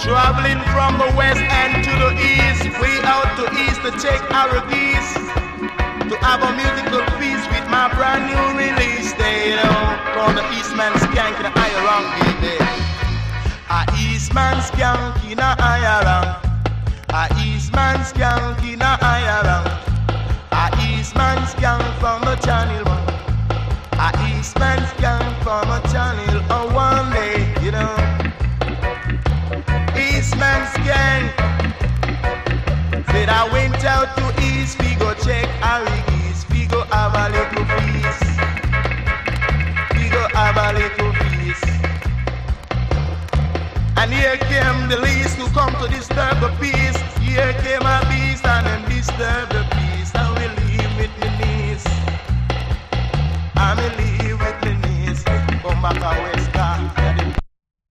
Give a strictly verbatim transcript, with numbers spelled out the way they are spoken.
Traveling from the west and to the east, way out to east to check our geese, to have a musical feast with my brand new release. They don't call the Eastman skank in a higher rank. A Eastman skank in a higher rank. A Eastman skank in a higher rank. A Eastman skank from the channel one. A Eastman skank from a channel oh, one day, you know. Eastman skank said I went out to East, we go check Harry East, we go have a little feast, we go have a little feast. And here came the least who come to disturb the peace. Here came a beast and them disturb the peace. And we leave with the knees, and we leave with the knees. Come back our west.